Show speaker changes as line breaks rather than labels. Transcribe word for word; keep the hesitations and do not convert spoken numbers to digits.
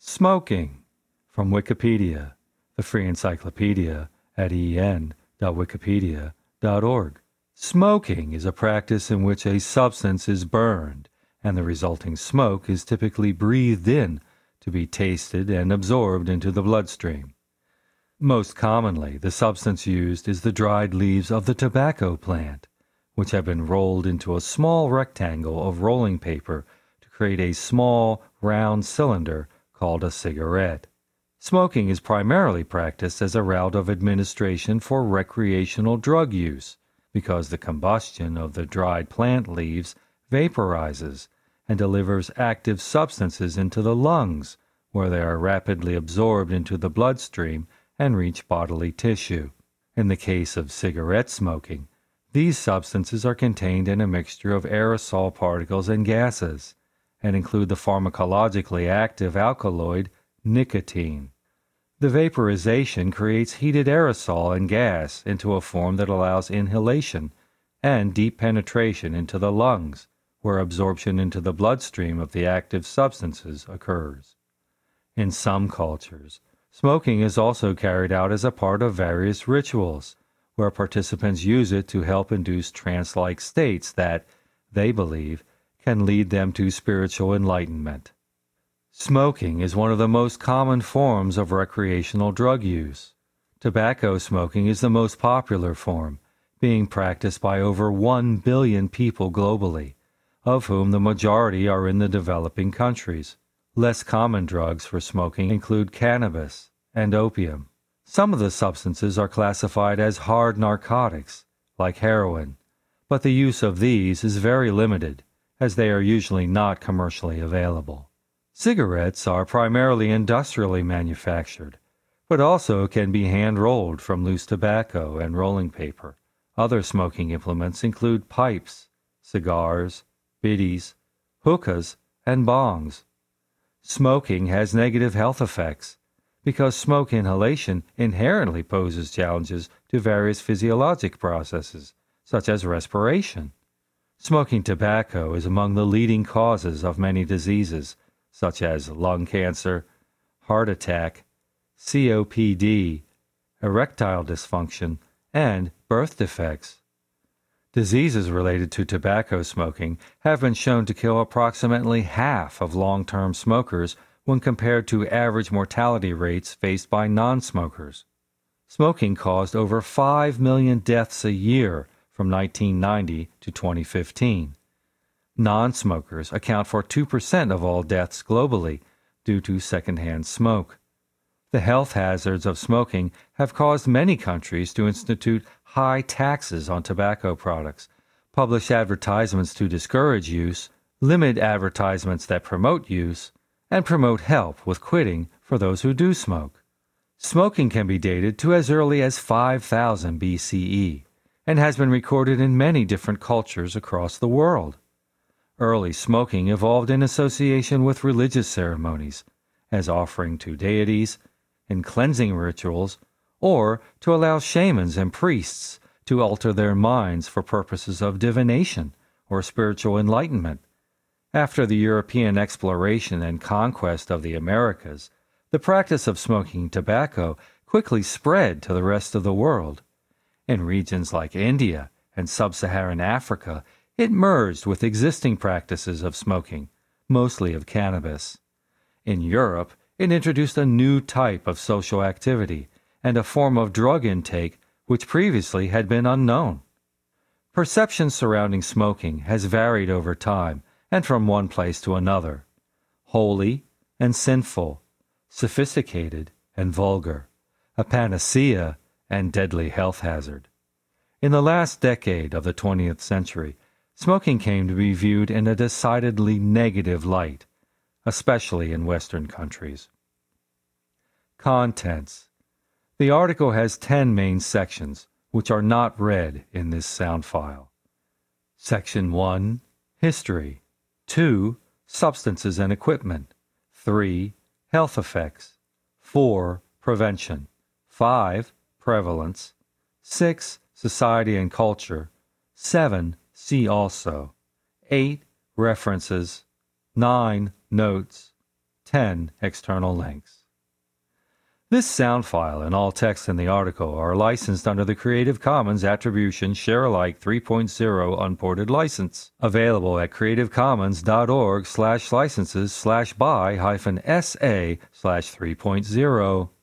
Smoking, from Wikipedia, the free encyclopedia at e n dot wikipedia dot org. Smoking is a practice in which a substance is burned, and the resulting smoke is typically breathed in to be tasted and absorbed into the bloodstream. Most commonly, the substance used is the dried leaves of the tobacco plant, which have been rolled into a small rectangle of rolling paper to create a small, round cylinder called a cigarette. Smoking is primarily practiced as a route of administration for recreational drug use, because the combustion of the dried plant leaves vaporizes and delivers active substances into the lungs, where they are rapidly absorbed into the bloodstream and reach bodily tissue. In the case of cigarette smoking, these substances are contained in a mixture of aerosol particles and gases, and include the pharmacologically active alkaloid nicotine. The vaporization creates heated aerosol and gas into a form that allows inhalation and deep penetration into the lungs, where absorption into the bloodstream of the active substances occurs. In some cultures, smoking is also carried out as a part of various rituals, where participants use it to help induce trance-like states that, they believe, can lead them to spiritual enlightenment. Smoking is one of the most common forms of recreational drug use. Tobacco smoking is the most popular form, being practiced by over one billion people globally, of whom the majority are in the developing countries. Less common drugs for smoking include cannabis and opium. Some of the substances are classified as hard narcotics, like heroin, but the use of these is very limited, as they are usually not commercially available. Cigarettes are primarily industrially manufactured, but also can be hand-rolled from loose tobacco and rolling paper. Other smoking implements include pipes, cigars, biddies, hookahs, and bongs. Smoking has negative health effects because smoke inhalation inherently poses challenges to various physiologic processes, such as respiration. Smoking tobacco is among the leading causes of many diseases, such as lung cancer, heart attack, C O P D, erectile dysfunction, and birth defects. Diseases related to tobacco smoking have been shown to kill approximately half of long-term smokers when compared to average mortality rates faced by non-smokers. Smoking caused over five million deaths a year from nineteen ninety to twenty fifteen. Non-smokers account for two percent of all deaths globally due to secondhand smoke. The health hazards of smoking have caused many countries to institute high taxes on tobacco products, publish advertisements to discourage use, limit advertisements that promote use, and promote help with quitting for those who do smoke. Smoking can be dated to as early as five thousand B C E and has been recorded in many different cultures across the world. Early smoking evolved in association with religious ceremonies, as offering to deities, in cleansing rituals, or to allow shamans and priests to alter their minds for purposes of divination or spiritual enlightenment. After the European exploration and conquest of the Americas, the practice of smoking tobacco quickly spread to the rest of the world. In regions like India and sub-Saharan Africa, it merged with existing practices of smoking, mostly of cannabis. In Europe, it introduced a new type of social activity and a form of drug intake which previously had been unknown. Perception surrounding smoking has varied over time and from one place to another: holy and sinful, sophisticated and vulgar, a panacea and deadly health hazard. In the last decade of the twentieth century, smoking came to be viewed in a decidedly negative light, especially in Western countries. Contents. The article has ten main sections, which are not read in this sound file. Section one, History. two, Substances and Equipment. three, Health Effects. four, Prevention. five, Prevalence. six, Society and Culture. seven, See also. eight, References. nine, Notes. ten external links. This sound file and all text in the article are licensed under the Creative Commons Attribution Share-alike three point oh Unported License, available at creativecommons.org slash licenses slash by hyphen SA slash 3.0.